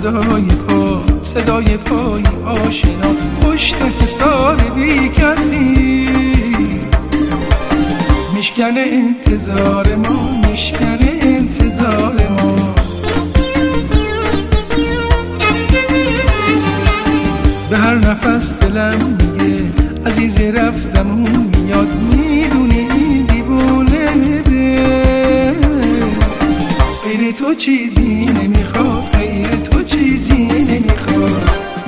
صدای پای آشنا پشت حصار بی کسی میشکنه انتظار ما، میشکنه انتظار ما. به هر نفس دلم میگه عزیز رفتمون میاد، میدونه این دیوونه ده غیر تو چیزی نمیخواد، غیر تو چیزی نمیخواد.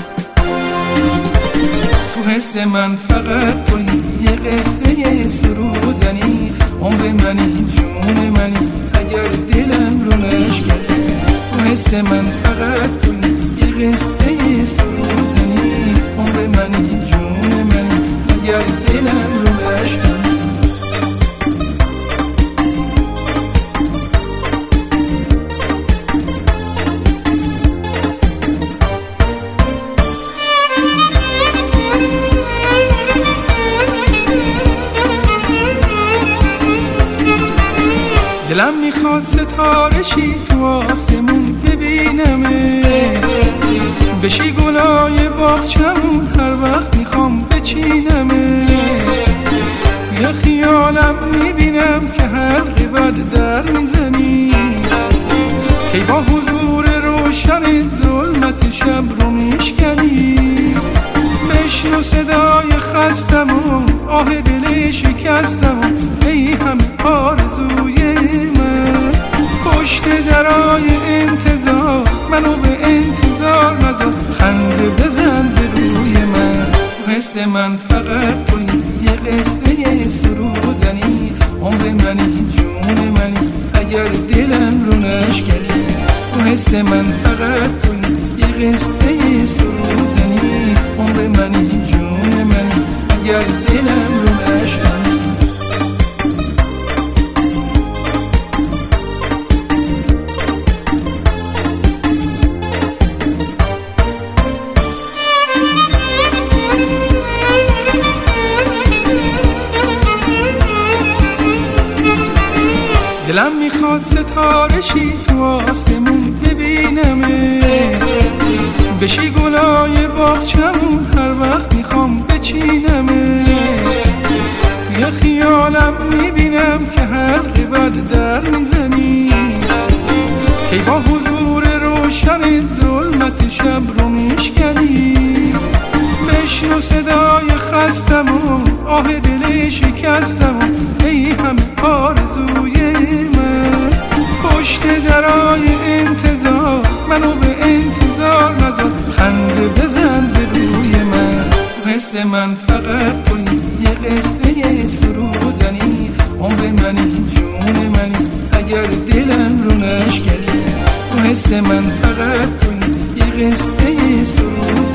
تو حس من فقط توی یه قصه سرودنی، عمر منی جون منی اگر دلم رو نشکنی. تو حس من فقط توی یه قصه سرودنی، عمر منی جون منی اگر دلم رو نشکنی. دلم میخواد ستاره شی تو آسمون ببینمه، بشی گلای باغچمون هر وقت میخوام بچینمه. توی خیالم میبینم که حلقه بد در میزنی، که با حضور روشن ظلمت شب رو میشکنی. بشنو صدای خستم و آه دل شکستم و ای همه آرزوی من. پشت درای انتظار منو به انتظار نذار، خنده بزن به روی من. تو حس من فقط توی یه قصه سرودنی، عمر منی جون منی اگر دلم رو نشکنی. تو حس من فقط توی یه قصه سرودنی، عمر منی جون منی اگر دلم رو نشکنی. دلم میخواد ستاره شی تو آسمون ببینمه، بشی گلای باغچمون هر وقت میخوام بچینمه. توی خیالم میبینم که حلقه بد در میزنی، که با حضور روشن ظلمت شب رو میشکنی. بشنو صدای خستم و آه دل شکستم و ای همه آرزوی من. پشت درای انتظار منو به انتظار نذار، خنده بزن به روی من. تو حس من فقط توی یه قصه سرودنی، عمر منی جون منی اگر دلم رو نشکنی. تو حس من فقط توی یه قصه سرودنی،